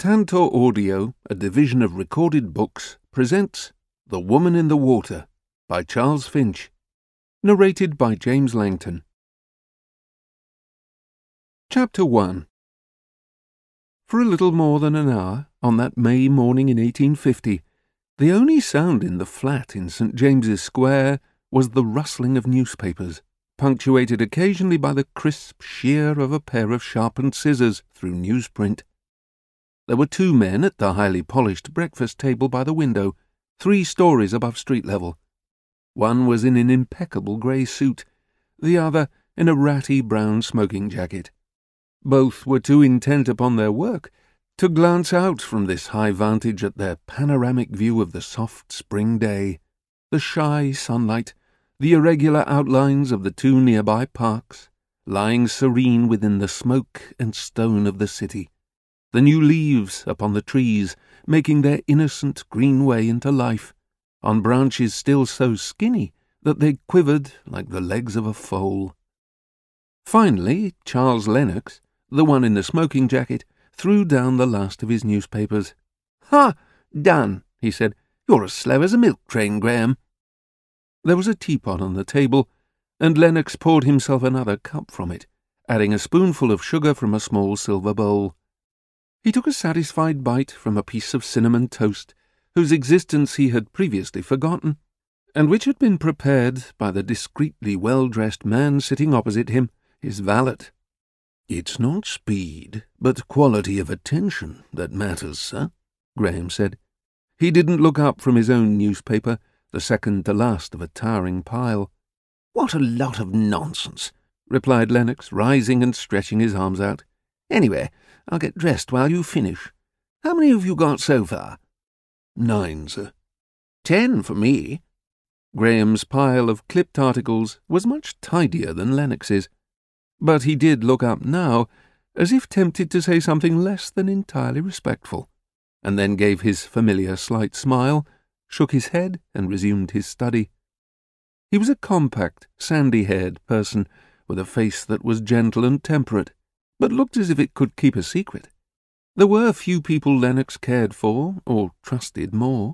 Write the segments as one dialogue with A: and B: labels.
A: Tantor Audio, a division of Recorded Books, presents The Woman in the Water by Charles Finch, narrated by James Langton. Chapter 1. For a little more than an hour, on that May morning in 1850, the only sound in the flat in St. James's Square was the rustling of newspapers, punctuated occasionally by the crisp shear of a pair of sharpened scissors through newsprint. There were two men at the highly polished breakfast table by the window, 3 stories above street level. One was in an impeccable grey suit, the other in a ratty brown smoking jacket. Both were too intent upon their work to glance out from this high vantage at their panoramic view of the soft spring day, the shy sunlight, the irregular outlines of the 2 nearby parks, lying serene within the smoke and stone of the city, the new leaves upon the trees making their innocent green way into life, on branches still so skinny that they quivered like the legs of a foal. Finally, Charles Lennox, the one in the smoking jacket, threw down the last of his newspapers. "Ha! Done," he said. "You're as slow as a milk train, Graham." There was a teapot on the table, and Lennox poured himself another cup from it, adding a spoonful of sugar from a small silver bowl. He took a satisfied bite from a piece of cinnamon toast, whose existence he had previously forgotten, and which had been prepared by the discreetly well-dressed man sitting opposite him, his valet. "It's not speed, but quality of attention that matters, sir," Graham said. He didn't look up from his own newspaper, the second to last of a towering pile. "What a lot of nonsense," replied Lennox, rising and stretching his arms out. "Anyway, I'll get dressed while you finish. How many have you got so far?" 9, sir. 10 for me." Graham's pile of clipped articles was much tidier than Lennox's, but he did look up now, as if tempted to say something less than entirely respectful, and then gave his familiar slight smile, shook his head, and resumed his study. He was a compact, sandy-haired person, with a face that was gentle and temperate, but looked as if it could keep a secret. There were few people Lennox cared for or trusted more.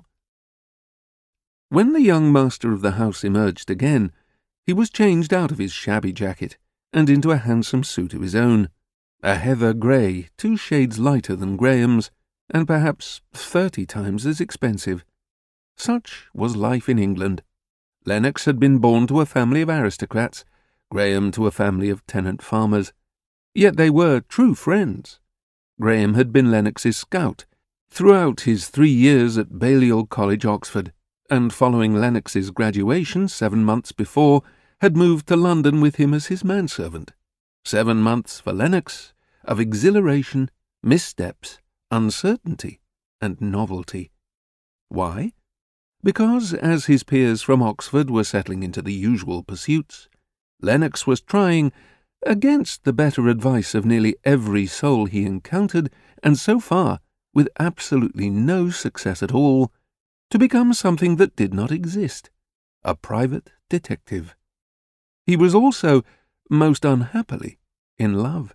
A: When the young master of the house emerged again, he was changed out of his shabby jacket and into a handsome suit of his own, a heather grey, 2 shades lighter than Graham's, and perhaps 30 times as expensive. Such was life in England. Lennox had been born to a family of aristocrats, Graham to a family of tenant farmers. Yet they were true friends. Graham had been Lennox's scout throughout his 3 years at Balliol College, Oxford, and following Lennox's graduation 7 months before, had moved to London with him as his manservant. 7 months for Lennox of exhilaration, missteps, uncertainty, and novelty. Why? Because, as his peers from Oxford were settling into the usual pursuits, Lennox was trying, against the better advice of nearly every soul he encountered, and so far with absolutely no success at all, to become something that did not exist, a private detective. He was also, most unhappily, in love.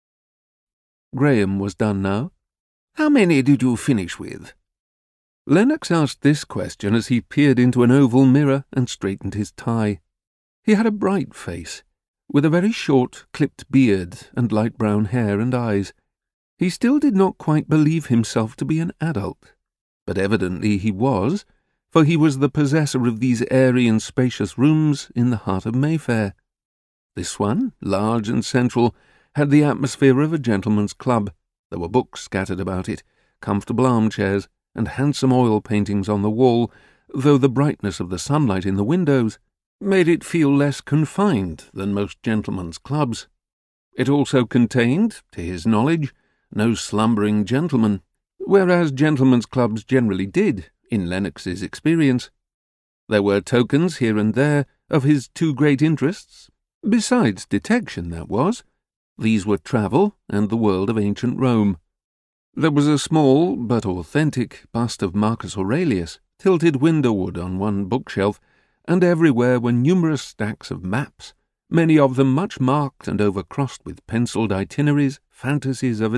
A: Graham was done now. "How many did you finish with?" Lennox asked this question as he peered into an oval mirror and straightened his tie. He had a bright face, with a very short, clipped beard and light brown hair and eyes. He still did not quite believe himself to be an adult, but evidently he was, for he was the possessor of these airy and spacious rooms in the heart of Mayfair. This one, large and central, had the atmosphere of a gentleman's club. There were books scattered about it, comfortable armchairs, and handsome oil paintings on the wall, though the brightness of the sunlight in the windows made it feel less confined than most gentlemen's clubs. It also contained, to his knowledge, no slumbering gentleman, whereas gentlemen's clubs generally did, in Lennox's experience. There were tokens here and there of his 2 great interests, besides detection, that was. These were travel and the world of ancient Rome. There was a small but authentic bust of Marcus Aurelius, tilted windowward on one bookshelf, and everywhere were numerous stacks of maps, many of them much marked and overcrossed with pencilled itineraries, fantasies of